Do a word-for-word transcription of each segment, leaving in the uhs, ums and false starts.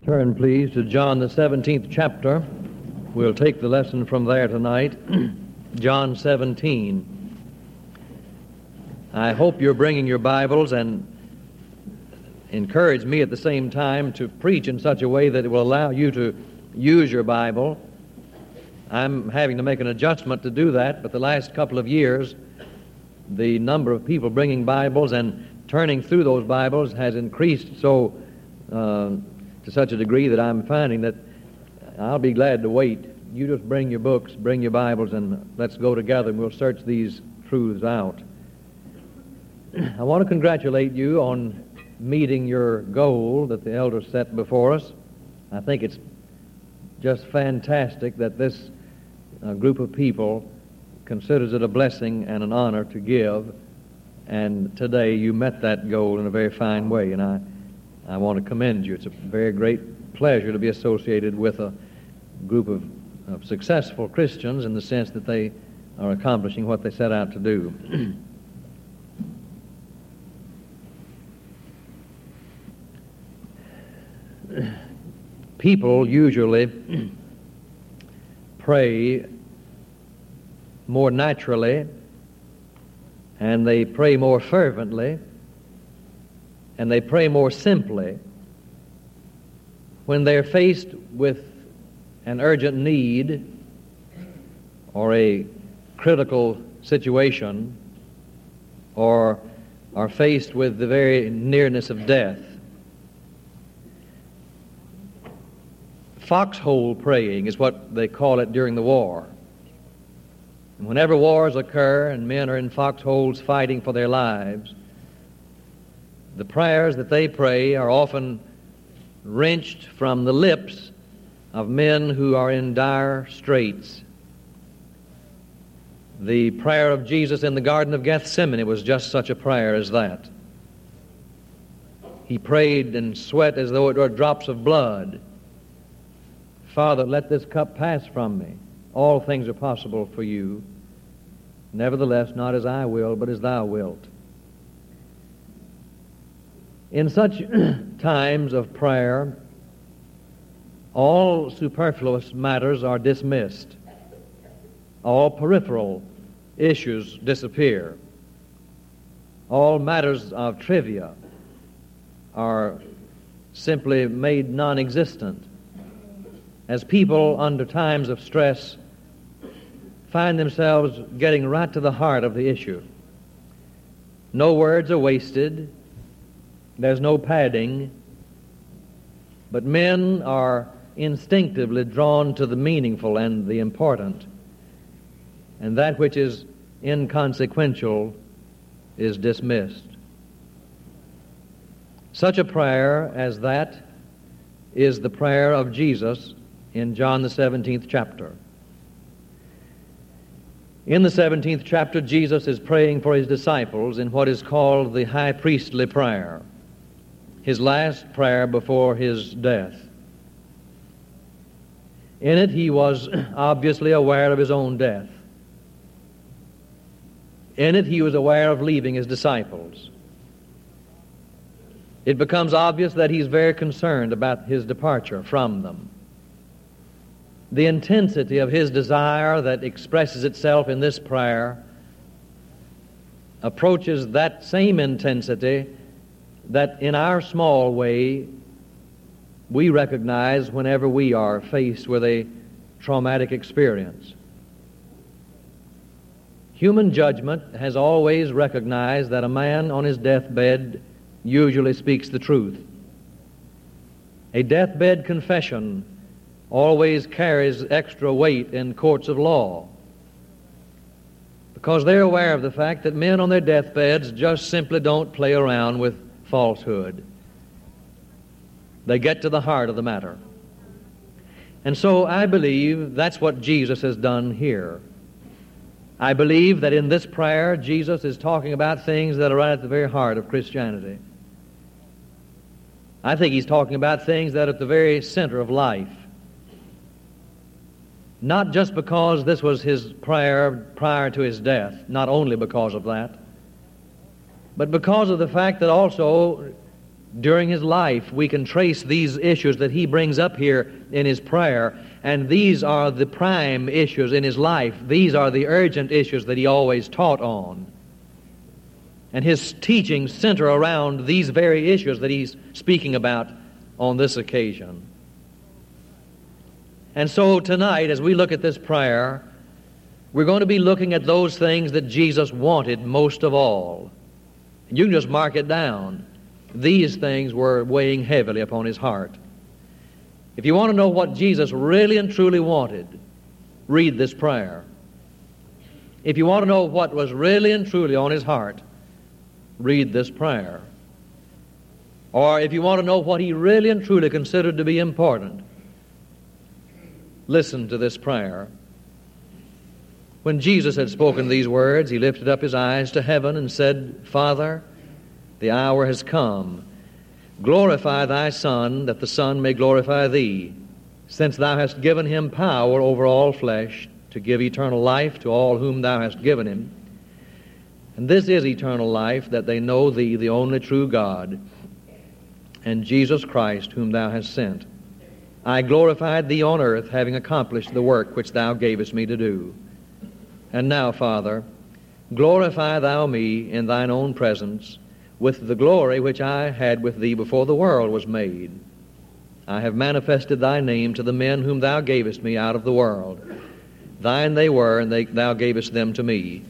Turn, please, to John, the seventeenth chapter. We'll take the lesson from there tonight. John seventeen. I hope you're bringing your Bibles, and encourage me at the same time to preach in such a way that it will allow you to use your Bible. I'm having to make an adjustment to do that, but the last couple of years, the number of people bringing Bibles and turning through those Bibles has increased so uh, to such a degree that I'm finding that I'll be glad to wait. You just bring your books, bring your Bibles, and let's go together and we'll search these truths out. I want to congratulate you on meeting your goal that the elders set before us. I think it's just fantastic that this uh, group of people considers it a blessing and an honor to give, and today you met that goal in a very fine way, and I I want to commend you. It's a very great pleasure to be associated with a group of, of successful Christians in the sense that they are accomplishing what they set out to do. People usually pray more naturally, and they pray more fervently, and they pray more simply when they're faced with an urgent need or a critical situation or are faced with the very nearness of death. Foxhole praying is what they call it during the war. And whenever wars occur and men are in foxholes fighting for their lives, the prayers that they pray are often wrenched from the lips of men who are in dire straits. The prayer of Jesus in the Garden of Gethsemane was just such a prayer as that. He prayed and sweat as though it were drops of blood. Father, let this cup pass from me. All things are possible for you. Nevertheless, not as I will, but as thou wilt. In such times of prayer, all superfluous matters are dismissed. All peripheral issues disappear. All matters of trivia are simply made non-existent. As people under times of stress find themselves getting right to the heart of the issue, no words are wasted. There's no padding, but men are instinctively drawn to the meaningful and the important, and that which is inconsequential is dismissed. Such a prayer as that is the prayer of Jesus in John the seventeenth chapter. In the seventeenth chapter, Jesus is praying for his disciples in what is called the high priestly prayer, his last prayer before his death. In it, he was obviously aware of his own death. In it, he was aware of leaving his disciples. It becomes obvious that he's very concerned about his departure from them. The intensity of his desire that expresses itself in this prayer approaches that same intensity that in our small way we recognize whenever we are faced with a traumatic experience. Human judgment has always recognized that a man on his deathbed usually speaks the truth. A deathbed confession always carries extra weight in courts of law because they're aware of the fact that men on their deathbeds just simply don't play around with falsehood. They get to the heart of the matter. And so I believe that's what Jesus has done here. I believe that in this prayer, Jesus is talking about things that are right at the very heart of Christianity. I think he's talking about things that are at the very center of life. Not just because this was his prayer prior to his death, not only because of that, but because of the fact that also during his life, we can trace these issues that he brings up here in his prayer, and these are the prime issues in his life. These are the urgent issues that he always taught on. And his teachings center around these very issues that he's speaking about on this occasion. And so tonight, as we look at this prayer, we're going to be looking at those things that Jesus wanted most of all. You can just mark it down. These things were weighing heavily upon his heart. If you want to know what Jesus really and truly wanted, read this prayer. If you want to know what was really and truly on his heart, read this prayer. Or if you want to know what he really and truly considered to be important, listen to this prayer. When Jesus had spoken these words, he lifted up his eyes to heaven and said, Father, the hour has come. Glorify thy Son, that the Son may glorify thee, since thou hast given him power over all flesh, to give eternal life to all whom thou hast given him. And this is eternal life, that they know thee, the only true God, and Jesus Christ, whom thou hast sent. I glorified thee on earth, having accomplished the work which thou gavest me to do. And now, Father, glorify thou me in thine own presence, with the glory which I had with thee before the world was made. I have manifested thy name to the men whom thou gavest me out of the world. Thine they were, and they, thou gavest them to me,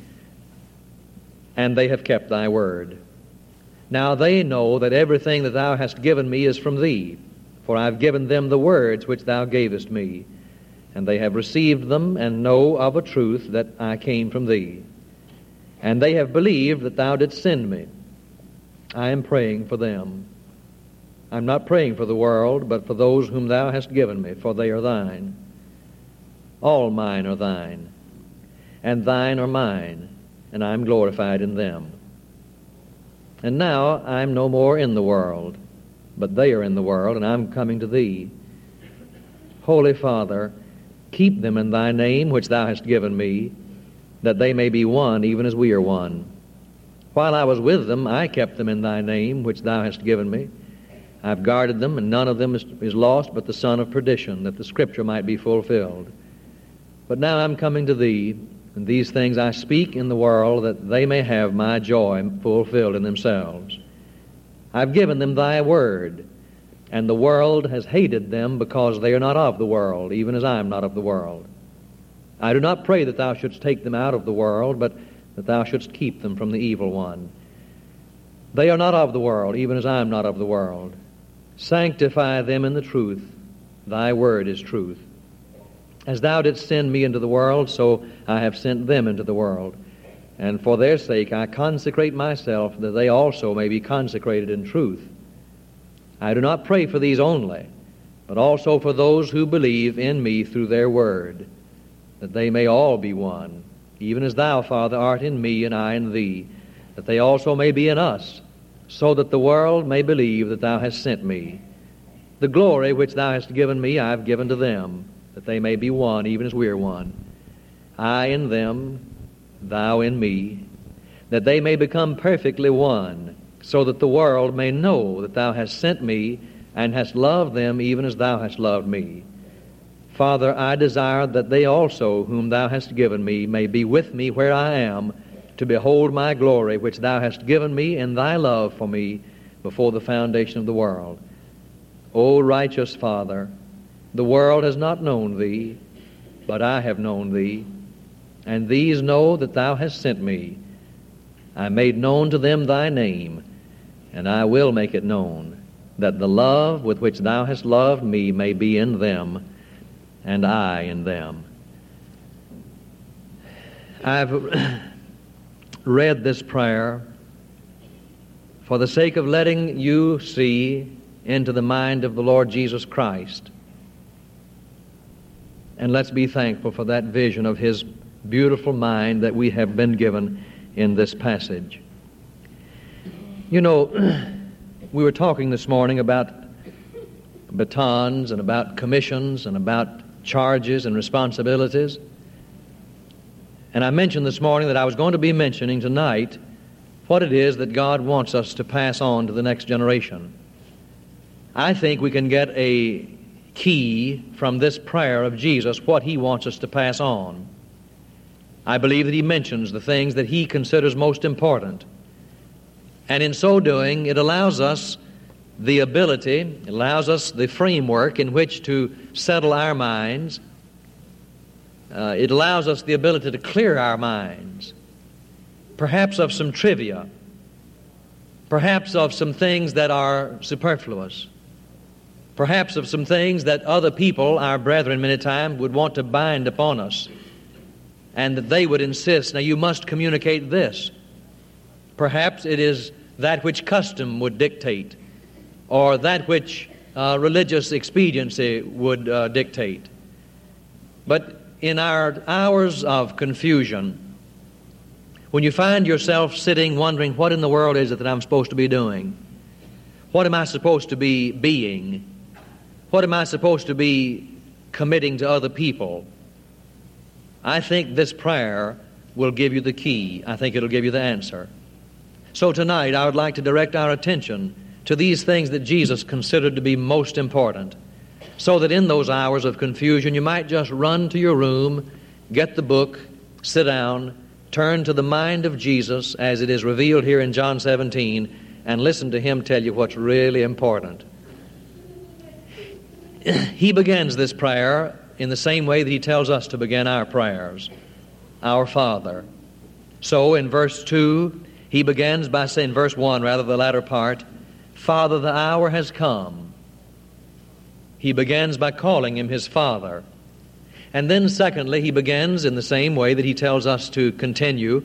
and they have kept thy word. Now they know that everything that thou hast given me is from thee, for I have given them the words which thou gavest me, and they have received them, and know of a truth that I came from thee. And they have believed that thou didst send me. I am praying for them. I'm not praying for the world, but for those whom thou hast given me, for they are thine. All mine are thine, and thine are mine, and I am glorified in them. And now I am no more in the world, but they are in the world, and I am coming to thee. Holy Father, keep them in thy name which thou hast given me, that they may be one, even as we are one. While I was with them, I kept them in thy name which thou hast given me. I have guarded them, and none of them is, is lost but the son of perdition, that the scripture might be fulfilled. But now I'm coming to thee, and these things I speak in the world, that they may have my joy fulfilled in themselves. I've given them thy word, and the world has hated them because they are not of the world, even as I am not of the world. I do not pray that thou shouldst take them out of the world, but that thou shouldst keep them from the evil one. They are not of the world, even as I am not of the world. Sanctify them in the truth. Thy word is truth. As thou didst send me into the world, so I have sent them into the world. And for their sake I consecrate myself, that they also may be consecrated in truth. I do not pray for these only, but also for those who believe in me through their word, that they may all be one, even as thou, Father, art in me and I in thee, that they also may be in us, so that the world may believe that thou hast sent me. The glory which thou hast given me I have given to them, that they may be one, even as we are one. I in them, thou in me, that they may become perfectly one, so that the world may know that thou hast sent me and hast loved them even as thou hast loved me. Father, I desire that they also, whom thou hast given me, may be with me where I am, to behold my glory which thou hast given me in thy love for me before the foundation of the world. O righteous Father, the world has not known thee, but I have known thee, and these know that thou hast sent me. I made known to them thy name, and I will make it known, that the love with which thou hast loved me may be in them, and I in them. I've read this prayer for the sake of letting you see into the mind of the Lord Jesus Christ. And let's be thankful for that vision of His beautiful mind that we have been given in this passage. You know, we were talking this morning about batons and about commissions and about charges and responsibilities. And I mentioned this morning that I was going to be mentioning tonight what it is that God wants us to pass on to the next generation. I think we can get a key from this prayer of Jesus, what he wants us to pass on. I believe that he mentions the things that he considers most important. And in so doing, it allows us the ability, it allows us the framework in which to settle our minds. Uh, it allows us the ability to clear our minds, perhaps of some trivia, perhaps of some things that are superfluous, perhaps of some things that other people, our brethren, many times would want to bind upon us, and that they would insist, now you must communicate this. Perhaps it is that which custom would dictate, or that which uh, religious expediency would uh, dictate. But in our hours of confusion, when you find yourself sitting wondering, what in the world is it that I'm supposed to be doing? What am I supposed to be being? What am I supposed to be committing to other people? I think this prayer will give you the key. I think it'll give you the answer. So tonight I would like to direct our attention to these things that Jesus considered to be most important, so that in those hours of confusion you might just run to your room, get the book, sit down, turn to the mind of Jesus as it is revealed here in John seventeen, and listen to him tell you what's really important. He begins this prayer in the same way that he tells us to begin our prayers, our Father. So in verse two, he begins by saying, verse one, rather the latter part, Father, the hour has come. He begins by calling him his Father. And then secondly, he begins in the same way that he tells us to continue.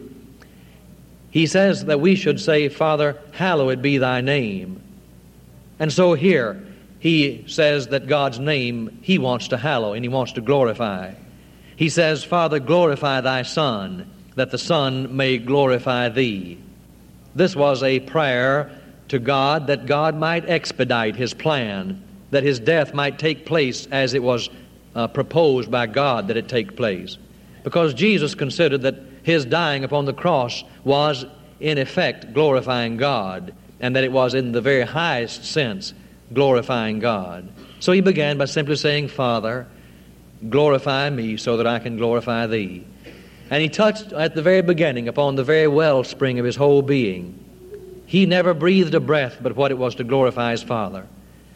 He says that we should say, Father, hallowed be thy name. And so here, he says that God's name he wants to hallow and he wants to glorify. He says, Father, glorify thy Son, that the Son may glorify thee. This was a prayer to God that God might expedite his plan, that his death might take place as it was uh, proposed by God that it take place. Because Jesus considered that his dying upon the cross was in effect glorifying God, and that it was in the very highest sense glorifying God. So he began by simply saying, Father, glorify me so that I can glorify thee. And he touched at the very beginning upon the very wellspring of his whole being. He never breathed a breath but what it was to glorify his Father.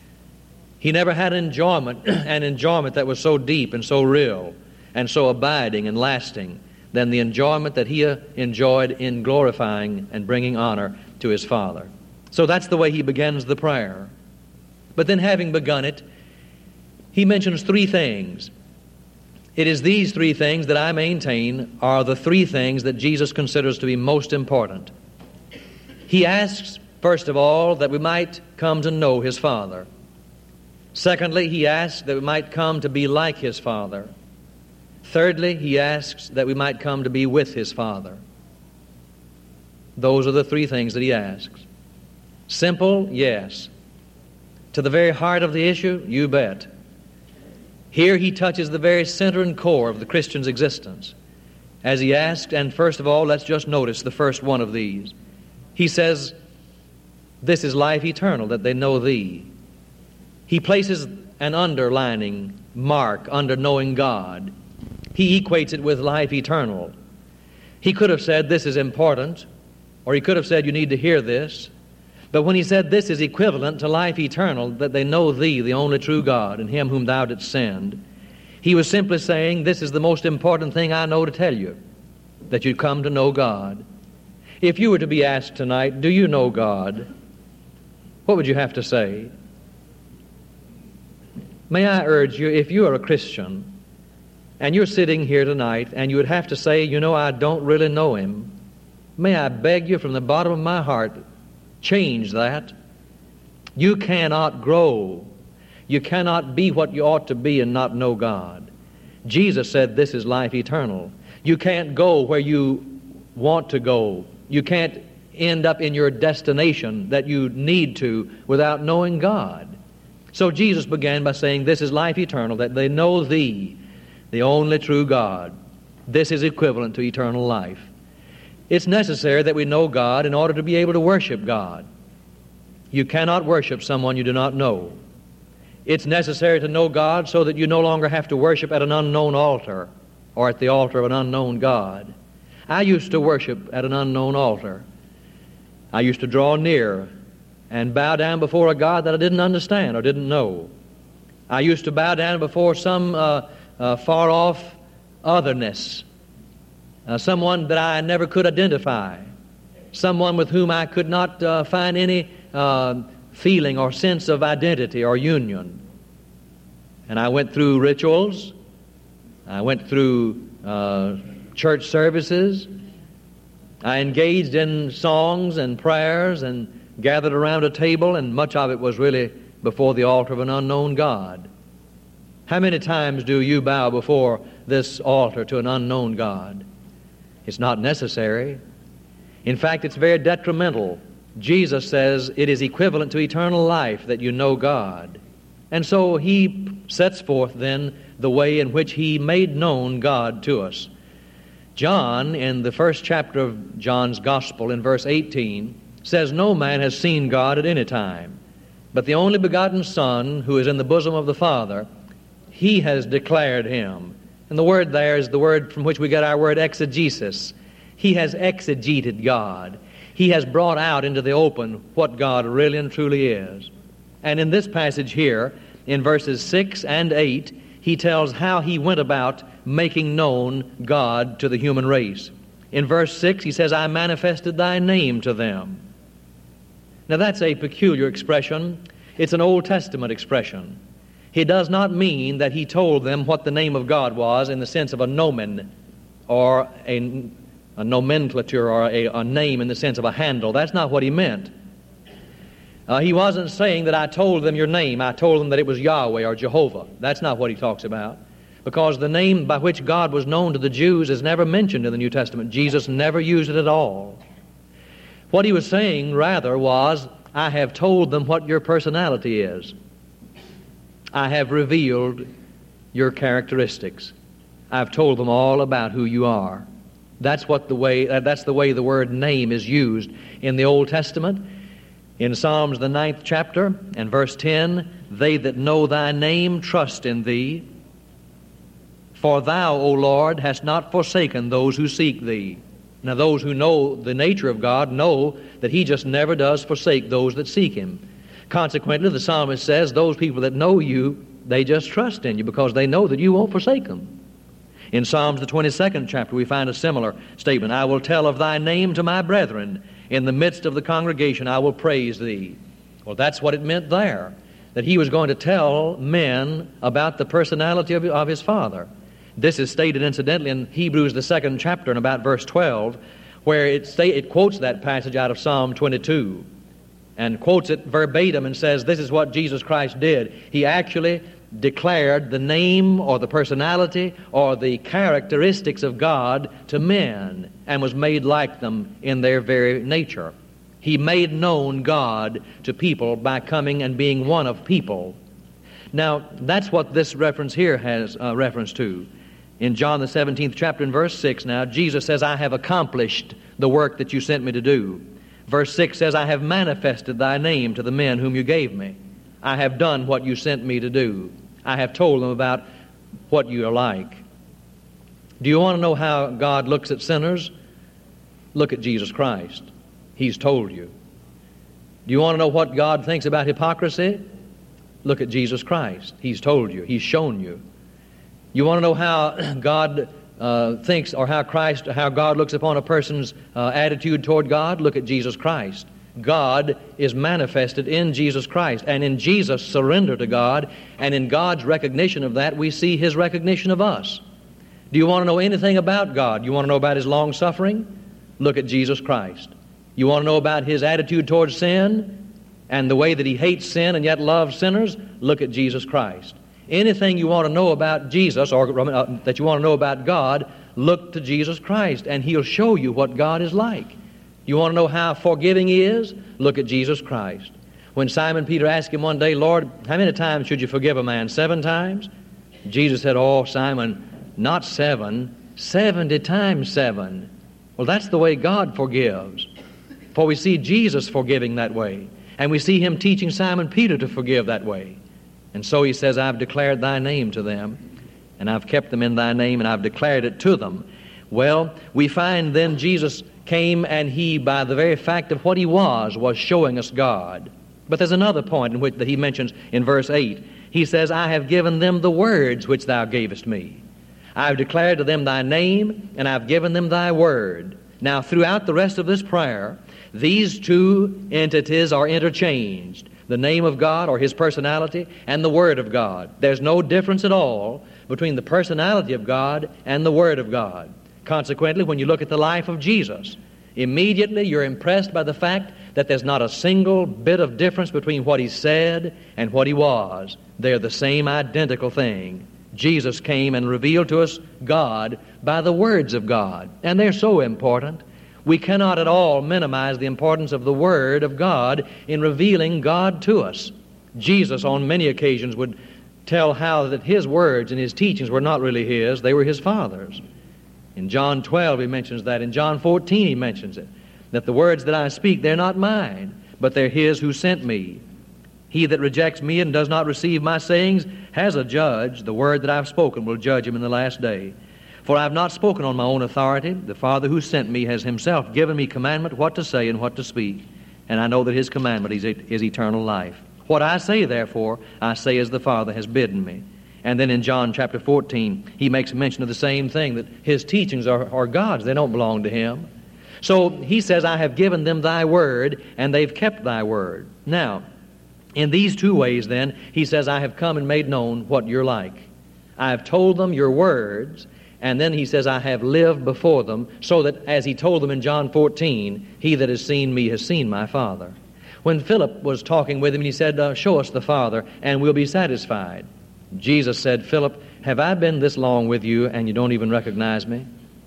He never had an enjoyment, an enjoyment that was so deep and so real and so abiding and lasting than the enjoyment that he enjoyed in glorifying and bringing honor to his Father. So that's the way he begins the prayer. But then having begun it, he mentions three things. It is these three things that I maintain are the three things that Jesus considers to be most important. He asks, first of all, that we might come to know his Father. Secondly, he asks that we might come to be like his Father. Thirdly, he asks that we might come to be with his Father. Those are the three things that he asks. Simple, yes. To the very heart of the issue, you bet. Here he touches the very center and core of the Christian's existence. As he asked, and first of all, let's just notice the first one of these. He says, this is life eternal, that they know thee. He places an underlining mark under knowing God. He equates it with life eternal. He could have said, this is important, or he could have said, you need to hear this. But when he said this is equivalent to life eternal, that they know thee, the only true God, and him whom thou didst send, he was simply saying, this is the most important thing I know to tell you, that you come to know God. If you were to be asked tonight, do you know God? What would you have to say? May I urge you, if you are a Christian, and you're sitting here tonight, and you would have to say, you know, I don't really know him, may I beg you from the bottom of my heart, change that. You cannot grow. You cannot be what you ought to be and not know God. Jesus said this is life eternal. You can't go where you want to go. You can't end up in your destination that you need to without knowing God. So Jesus began by saying this is life eternal, that they know thee, the only true God. This is equivalent to eternal life. It's necessary that we know God in order to be able to worship God. You cannot worship someone you do not know. It's necessary to know God so that you no longer have to worship at an unknown altar or at the altar of an unknown God. I used to worship at an unknown altar. I used to draw near and bow down before a God that I didn't understand or didn't know. I used to bow down before some uh, uh, far-off otherness, uh, someone that I never could identify, someone with whom I could not uh, find any uh, feeling or sense of identity or union. And I went through rituals. I went through uh, church services. I engaged in songs and prayers and gathered around a table, and much of it was really before the altar of an unknown God. How many times do you bow before this altar to an unknown God? It's not necessary. In fact, it's very detrimental. Jesus says it is equivalent to eternal life that you know God. And so he sets forth then the way in which he made known God to us. John, in the first chapter of John's Gospel, in verse eighteen, says, "No man has seen God at any time, but the only begotten Son, who is in the bosom of the Father, he has declared him." And the word there is the word from which we get our word exegesis. He has exegeted God. He has brought out into the open what God really and truly is. And in this passage here, in verses six and eight, he tells how he went about making known God to the human race. In verse six, he says, "I manifested thy name to them." Now that's a peculiar expression. It's an Old Testament expression. He does not mean that he told them what the name of God was in the sense of a nomen or a, a nomenclature or a, a name in the sense of a handle. That's not what he meant. Uh, he wasn't saying that I told them your name. I told them that it was Yahweh or Jehovah. That's not what he talks about. Because the name by which God was known to the Jews is never mentioned in the New Testament. Jesus never used it at all. What he was saying, rather, was, I have told them what your personality is. I have revealed your characteristics. I've told them all about who you are. That's what the way, that's the way the word name is used in the Old Testament. In Psalms, the ninth chapter, and verse ten, "They that know thy name trust in thee. For thou, O Lord, hast not forsaken those who seek thee." Now, those who know the nature of God know that he just never does forsake those that seek him. Consequently, the psalmist says, those people that know you, they just trust in you because they know that you won't forsake them. In Psalms, the twenty-second chapter, we find a similar statement. "I will tell of thy name to my brethren. In the midst of the congregation I will praise thee." Well, that's what it meant there, that he was going to tell men about the personality of, of his Father. This is stated, incidentally, in Hebrews, the second chapter, in about verse twelve, where it, sta- it quotes that passage out of Psalm twenty-two and quotes it verbatim and says this is what Jesus Christ did. He actually declared the name or the personality or the characteristics of God to men and was made like them in their very nature. He made known God to people by coming and being one of people. Now, that's what this reference here has uh, reference to. In John the seventeenth chapter in verse six now, Jesus says, "I have accomplished the work that you sent me to do." Verse six says, "I have manifested thy name to the men whom you gave me." I have done what you sent me to do. I have told them about what you are like. Do you want to know how God looks at sinners? Look at Jesus Christ. He's told you. Do you want to know what God thinks about hypocrisy? Look at Jesus Christ. He's told you. He's shown you. You want to know how God uh, thinks or how Christ, how God looks upon a person's uh, attitude toward God? Look at Jesus Christ. God is manifested in Jesus Christ, and in Jesus' surrender to God, and in God's recognition of that, we see his recognition of us. Do you want to know anything about God? You want to know about his long-suffering? Look at Jesus Christ. You want to know about his attitude towards sin and the way that he hates sin and yet loves sinners? Look at Jesus Christ. Anything you want to know about Jesus or uh, that you want to know about God, look to Jesus Christ, and he'll show you what God is like. You want to know how forgiving he is? Look at Jesus Christ. When Simon Peter asked him one day, "Lord, how many times should you forgive a man? Seven times?" Jesus said, "Oh, Simon, not seven, seventy times seven." Well, that's the way God forgives. For we see Jesus forgiving that way. And we see him teaching Simon Peter to forgive that way. And so he says, I've declared thy name to them, and I've kept them in thy name, and I've declared it to them. Well, we find then Jesus came, and he, by the very fact of what he was, was showing us God. But there's another point in which that he mentions in verse eight. He says, I have given them the words which thou gavest me. I've declared to them thy name, and I've given them thy word. Now, throughout the rest of this prayer, these two entities are interchanged. The name of God, or his personality, and the Word of God. There's no difference at all between the personality of God and the Word of God. Consequently, when you look at the life of Jesus, immediately you're impressed by the fact that there's not a single bit of difference between what he said and what he was. They're the same identical thing. Jesus came and revealed to us God by the words of God, and they're so important. We cannot at all minimize the importance of the Word of God in revealing God to us. Jesus, on many occasions, would tell how that his words and his teachings were not really his, they were his Father's. In John twelve, he mentions that. In John fourteen, he mentions it, that the words that I speak, they're not mine, but they're his who sent me. He that rejects me and does not receive my sayings has a judge. The word that I've spoken will judge him in the last day. For I have not spoken on my own authority. The Father who sent me has himself given me commandment what to say and what to speak. And I know that his commandment is, is eternal life. What I say, therefore, I say as the Father has bidden me. And then in John chapter fourteen, he makes mention of the same thing, that his teachings are, are God's. They don't belong to him. So he says, I have given them thy word, and they've kept thy word. Now, in these two ways, then, he says, I have come and made known what you're like. I have told them your words, and then he says, I have lived before them, so that, as he told them in John fourteen, he that has seen me has seen my Father. When Philip was talking with him, he said, uh, show us the Father, and we'll be satisfied. Jesus said, Philip, have I been this long with you, and you don't even recognize me?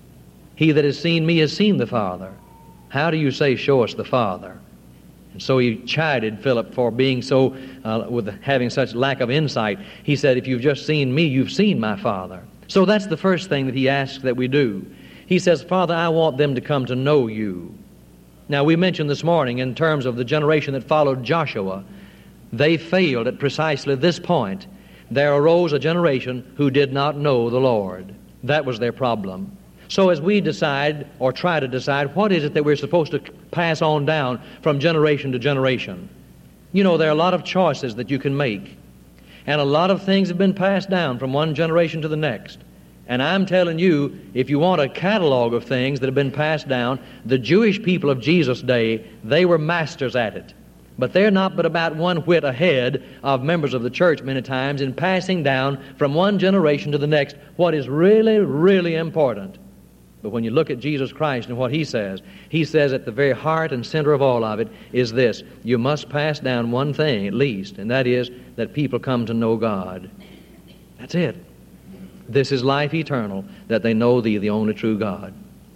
He that has seen me has seen the Father. How do you say, show us the Father? And so he chided Philip for being so, uh, with having such lack of insight. He said, if you've just seen me, you've seen my Father. So that's the first thing that he asks that we do. He says, Father, I want them to come to know you. Now, we mentioned this morning in terms of the generation that followed Joshua, they failed at precisely this point. There arose a generation who did not know the Lord. That was their problem. So as we decide, or try to decide, what is it that we're supposed to pass on down from generation to generation? You know, there are a lot of choices that you can make. And a lot of things have been passed down from one generation to the next. And I'm telling you, if you want a catalog of things that have been passed down, the Jewish people of Jesus' day, they were masters at it. But they're not but about one whit ahead of members of the church many times in passing down from one generation to the next what is really, really important. But when you look at Jesus Christ and what he says, he says at the very heart and center of all of it is this: you must pass down one thing at least, and that is that people come to know God. That's it. This is life eternal, that they know thee, the only true God.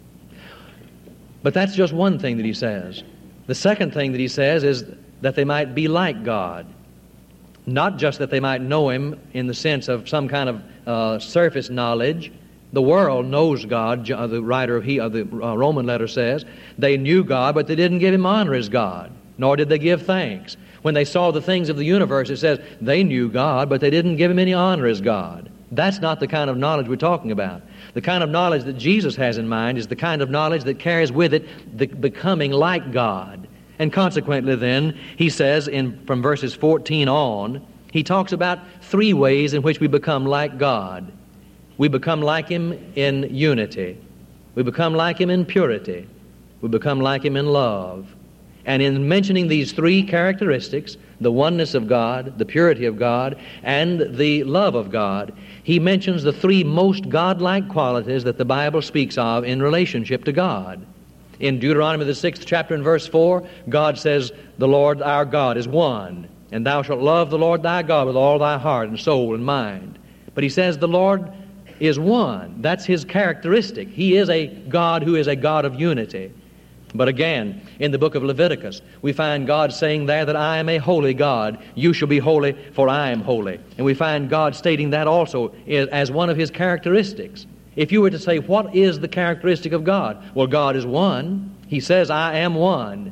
But that's just one thing that he says. The second thing that he says is that they might be like God. Not just that they might know him in the sense of some kind of uh, surface knowledge. The world knows God. The writer of, he, of the uh, Roman letter says they knew God, but they didn't give him honor as God, nor did they give thanks. When they saw the things of the universe, it says they knew God, but they didn't give him any honor as God. That's not the kind of knowledge we're talking about. The kind of knowledge that Jesus has in mind is the kind of knowledge that carries with it the becoming like God. And consequently then, he says in from verses fourteen on, he talks about three ways in which we become like God. We become like him in unity. We become like him in purity. We become like him in love. And in mentioning these three characteristics, the oneness of God, the purity of God, and the love of God, he mentions the three most God-like qualities that the Bible speaks of in relationship to God. In Deuteronomy, the sixth chapter and verse four, God says, the Lord our God is one, and thou shalt love the Lord thy God with all thy heart and soul and mind. But he says the Lord is one. That's his characteristic. He is a God who is a God of unity. But again, in the book of Leviticus, we find God saying there that I am a holy God. You shall be holy, for I am holy. And we find God stating that also as one of his characteristics. If you were to say, what is the characteristic of God? Well, God is one. He says, I am one.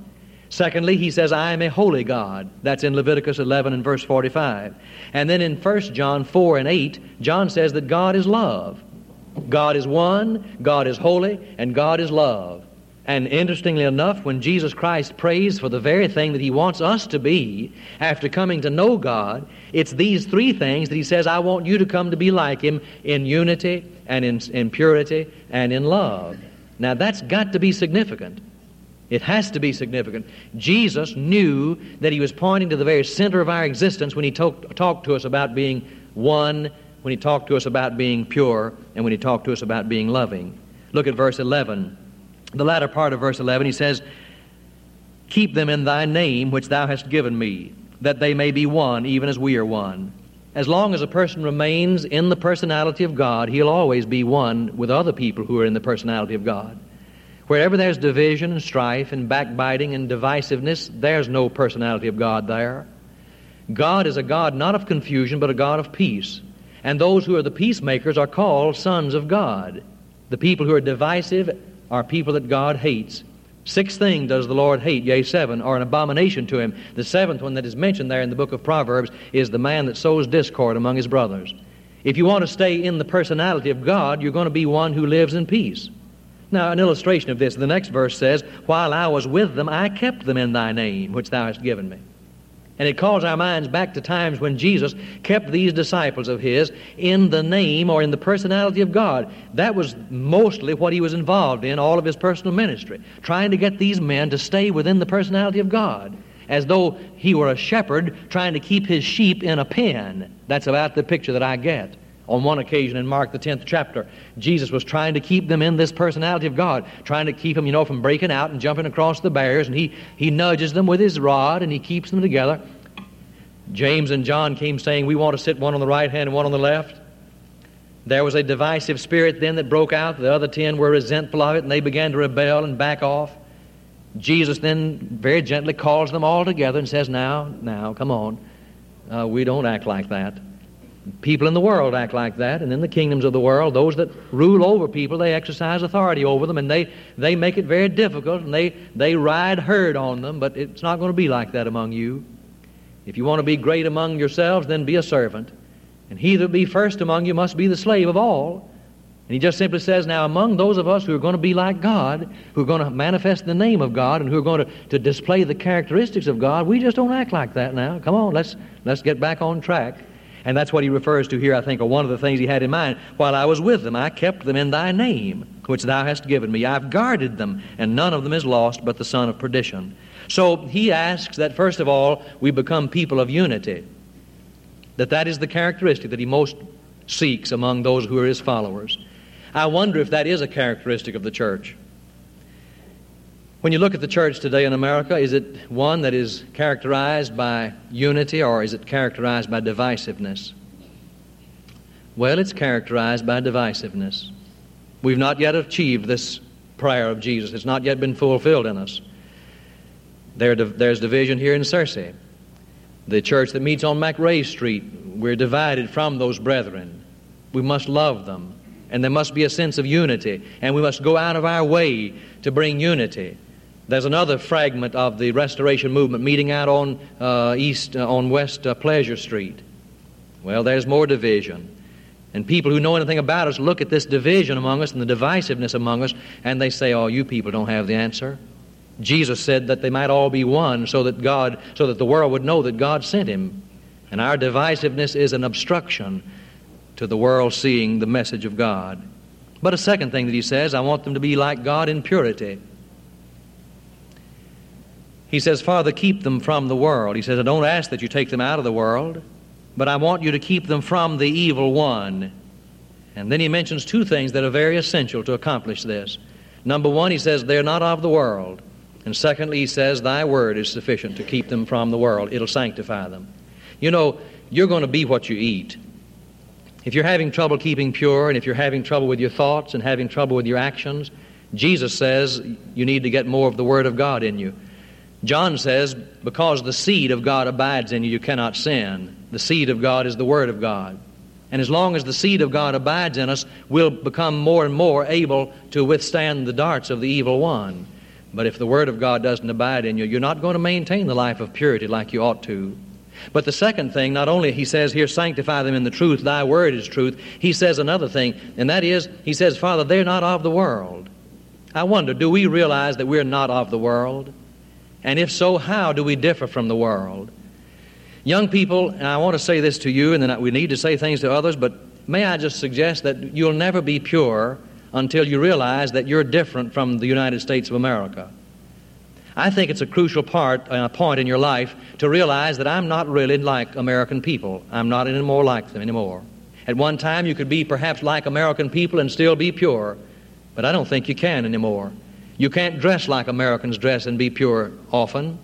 Secondly, he says, I am a holy God. That's in Leviticus eleven and verse forty-five. And then in First John four and eight, John says that God is love. God is one, God is holy, and God is love. And interestingly enough, when Jesus Christ prays for the very thing that he wants us to be after coming to know God, it's these three things that he says, I want you to come to be like him in unity and in, in purity and in love. Now that's got to be significant. It has to be significant. Jesus knew that he was pointing to the very center of our existence when he talk, talked to us about being one, when he talked to us about being pure, and when he talked to us about being loving. Look at verse eleven. The latter part of verse eleven, he says, keep them in thy name which thou hast given me, that they may be one, even as we are one. As long as a person remains in the personality of God, he'll always be one with other people who are in the personality of God. Wherever there's division and strife and backbiting and divisiveness, there's no personality of God there. God is a God not of confusion, but a God of peace. And those who are the peacemakers are called sons of God. The people who are divisive are people that God hates. Six things does the Lord hate, yea, seven, are an abomination to him. The seventh one that is mentioned there in the book of Proverbs is the man that sows discord among his brothers. If you want to stay in the personality of God, you're going to be one who lives in peace. Now, an illustration of this, the next verse says, while I was with them, I kept them in thy name, which thou hast given me. And it calls our minds back to times when Jesus kept these disciples of his in the name or in the personality of God. That was mostly what he was involved in, all of his personal ministry, trying to get these men to stay within the personality of God, as though he were a shepherd trying to keep his sheep in a pen. That's about the picture that I get. On one occasion in Mark, the tenth chapter, Jesus was trying to keep them in this personality of God, trying to keep them, you know, from breaking out and jumping across the barriers, and he, he nudges them with his rod, and he keeps them together. James and John came saying, we want to sit one on the right hand and one on the left. There was a divisive spirit then that broke out. The other ten were resentful of it, and they began to rebel and back off. Jesus then very gently calls them all together and says, now, now, come on. Uh, we don't act like that. People in the world act like that, and in the kingdoms of the world, those that rule over people, they exercise authority over them, and they, they make it very difficult, and they, they ride herd on them, but it's not going to be like that among you. If you want to be great among yourselves, then be a servant. And he that be first among you must be the slave of all. And he just simply says, now among those of us who are going to be like God, who are going to manifest the name of God, and who are going to, to display the characteristics of God, we just don't act like that now. Come on, let's, let's get back on track. And that's what he refers to here, I think, or one of the things he had in mind. While I was with them, I kept them in thy name, which thou hast given me. I've guarded them, and none of them is lost but the son of perdition. So he asks that, first of all, we become people of unity. That that is the characteristic that he most seeks among those who are his followers. I wonder if that is a characteristic of the church. When you look at the church today in America, is it one that is characterized by unity, or is it characterized by divisiveness? Well, it's characterized by divisiveness. We've not yet achieved this prayer of Jesus. It's not yet been fulfilled in us. There, there's division here in Searcy. The church that meets on McRae Street, we're divided from those brethren. We must love them, and there must be a sense of unity, and we must go out of our way to bring unity. There's another fragment of the Restoration Movement meeting out on uh, East, uh, on West uh, Pleasure Street. Well, there's more division. And people who know anything about us look at this division among us and the divisiveness among us, and they say, oh, you people don't have the answer. Jesus said that they might all be one so that God, so that the world would know that God sent him. And our divisiveness is an obstruction to the world seeing the message of God. But a second thing that he says, I want them to be like God in purity. He says, Father, keep them from the world. He says, I don't ask that you take them out of the world, but I want you to keep them from the evil one. And then he mentions two things that are very essential to accomplish this. Number one, he says, they're not of the world. And secondly, he says, thy word is sufficient to keep them from the world. It'll sanctify them. You know, you're going to be what you eat. If you're having trouble keeping pure, and if you're having trouble with your thoughts and having trouble with your actions, Jesus says you need to get more of the Word of God in you. John says, because the seed of God abides in you, you cannot sin. The seed of God is the Word of God. And as long as the seed of God abides in us, we'll become more and more able to withstand the darts of the evil one. But if the Word of God doesn't abide in you, you're not going to maintain the life of purity like you ought to. But the second thing, not only he says here, sanctify them in the truth, thy word is truth, he says another thing, and that is, he says, Father, they're not of the world. I wonder, do we realize that we're not of the world? And if so, how do we differ from the world? Young people, and I want to say this to you, and then we need to say things to others, but may I just suggest that you'll never be pure until you realize that you're different from the United States of America. I think it's a crucial part, a point in your life to realize that I'm not really like American people. I'm not any more like them anymore. At one time, you could be perhaps like American people and still be pure, but I don't think you can anymore. You can't dress like Americans dress and be pure often.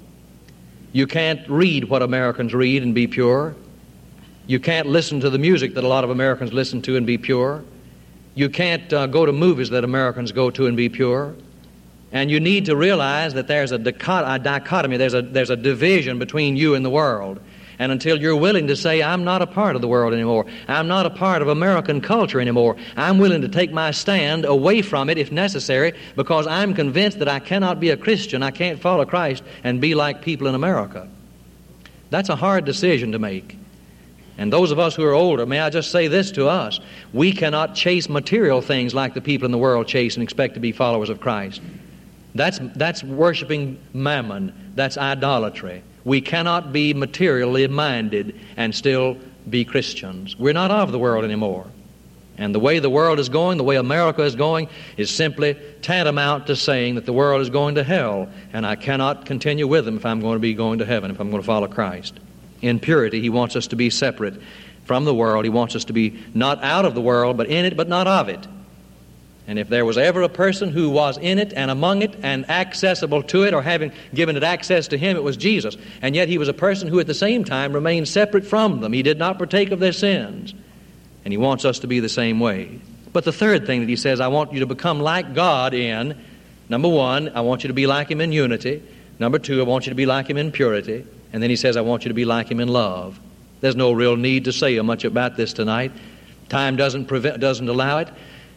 You can't read what Americans read and be pure. You can't listen to the music that a lot of Americans listen to and be pure. You can't uh, go to movies that Americans go to and be pure. And you need to realize that there's a, dichot- a dichotomy, there's a, there's a division between you and the world. And until you're willing to say, I'm not a part of the world anymore, I'm not a part of American culture anymore, I'm willing to take my stand away from it if necessary, because I'm convinced that I cannot be a Christian, I can't follow Christ and be like people in America. That's a hard decision to make. And those of us who are older, may I just say this to us, we cannot chase material things like the people in the world chase and expect to be followers of Christ. That's, that's worshiping mammon. That's idolatry. We cannot be materially minded and still be Christians. We're not of the world anymore. And the way the world is going, the way America is going, is simply tantamount to saying that the world is going to hell, and I cannot continue with them if I'm going to be going to heaven, if I'm going to follow Christ. In purity, he wants us to be separate from the world. He wants us to be not out of the world, but in it, but not of it. And if there was ever a person who was in it and among it and accessible to it or having given it access to him, it was Jesus. And yet he was a person who at the same time remained separate from them. He did not partake of their sins. And he wants us to be the same way. But the third thing that he says, I want you to become like God in, number one, I want you to be like him in unity. Number two, I want you to be like him in purity. And then he says, I want you to be like him in love. There's no real need to say much about this tonight. Time doesn't prevent, doesn't allow it.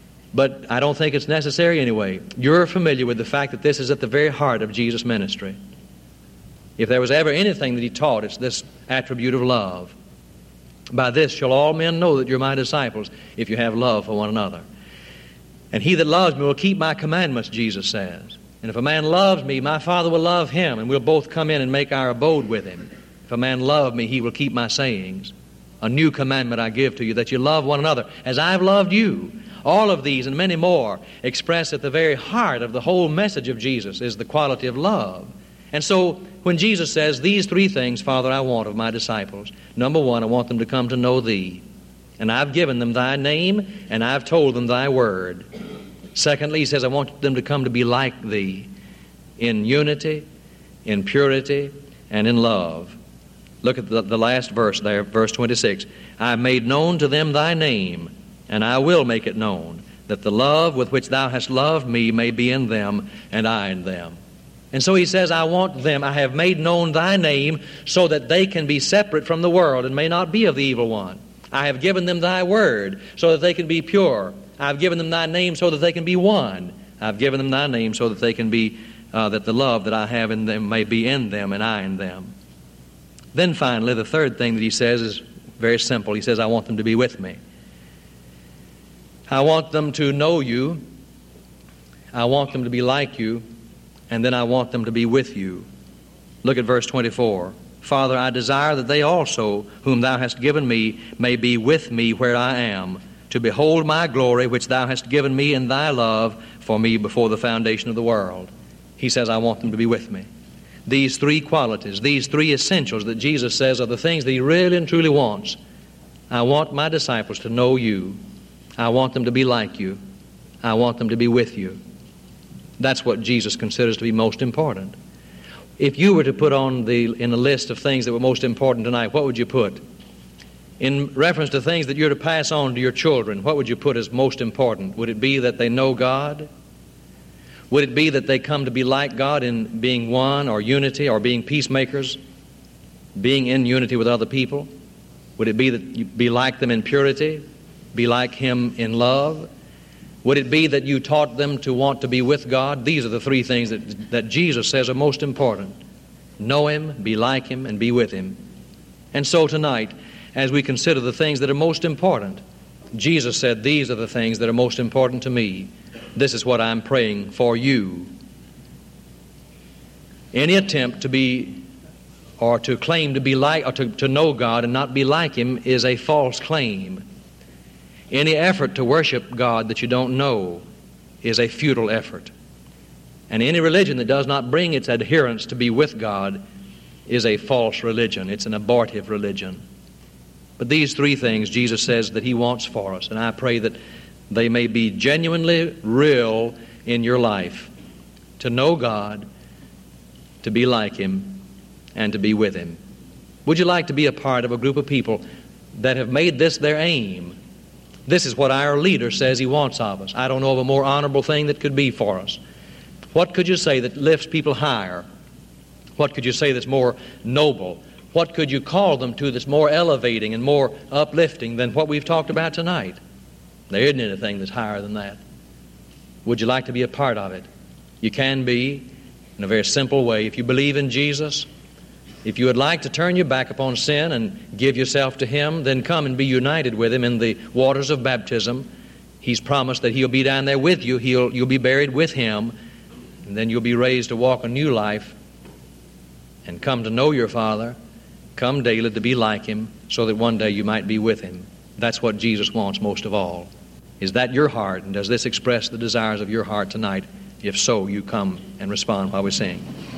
But I don't think it's necessary anyway. You're familiar with the fact that this is at the very heart of Jesus' ministry. If there was ever anything that he taught, it's this attribute of love. By this shall all men know that you're my disciples, if you have love for one another. And he that loves me will keep my commandments, Jesus says. And if a man loves me, my Father will love him, and we'll both come in and make our abode with him. If a man love me, he will keep my sayings. A new commandment I give to you, that you love one another as I've loved you. All of these and many more express at the very heart of the whole message of Jesus is the quality of love. And so when Jesus says, these three things, Father, I want of my disciples. Number one, I want them to come to know Thee. And I've given them Thy name, and I've told them Thy word. Secondly, he says, I want them to come to be like Thee in unity, in purity, and in love. Look at the, the last verse there, verse twenty-six. I have made known to them Thy name, and I will make it known, that the love with which Thou hast loved me may be in them, and I in them. And so he says, I want them, I have made known Thy name, so that they can be separate from the world and may not be of the evil one. I have given them Thy word, so that they can be pure. I have given them Thy name, so that they can be one. I have given them Thy name, so that they can be, uh, that the love that I have in them may be in them, and I in them. Then finally, the third thing that he says is very simple. He says, I want them to be with me. I want them to know You. I want them to be like You. And then I want them to be with You. Look at verse twenty-four. Father, I desire that they also, whom Thou hast given me, may be with me where I am, to behold my glory which Thou hast given me in Thy love for me before the foundation of the world. He says, I want them to be with me. These three qualities, these three essentials that Jesus says are the things that He really and truly wants. I want my disciples to know You. I want them to be like You. I want them to be with You. That's what Jesus considers to be most important. If you were to put on the in a list of things that were most important tonight, what would you put? In reference to things that you're to pass on to your children, what would you put as most important? Would it be that they know God? Would it be that they come to be like God in being one or unity or being peacemakers, being in unity with other people? Would it be that you be like them in purity, be like Him in love? Would it be that you taught them to want to be with God? These are the three things that, that Jesus says are most important. Know Him, be like Him, and be with Him. And so tonight, as we consider the things that are most important, Jesus said, these are the things that are most important to me. This is what I'm praying for you. Any attempt to be or to claim to be like or to, to know God and not be like Him is a false claim. Any effort to worship God that you don't know is a futile effort. And any religion that does not bring its adherents to be with God is a false religion. It's an abortive religion. But these three things Jesus says that He wants for us, and I pray that they may be genuinely real in your life. To know God, to be like Him, and to be with Him. Would you like to be a part of a group of people that have made this their aim? This is what our leader says he wants of us. I don't know of a more honorable thing that could be for us. What could you say that lifts people higher? What could you say that's more noble? What could you call them to that's more elevating and more uplifting than what we've talked about tonight? There isn't anything that's higher than that. Would you like to be a part of it? You can be in a very simple way. If you believe in Jesus, if you would like to turn your back upon sin and give yourself to Him, then come and be united with Him in the waters of baptism. He's promised that He'll be down there with you. He'll, you'll be buried with Him, and then you'll be raised to walk a new life and come to know your Father. Come daily to be like Him so that one day you might be with Him. That's what Jesus wants most of all. Is that your heart? And does this express the desires of your heart tonight? If so, you come and respond while we sing.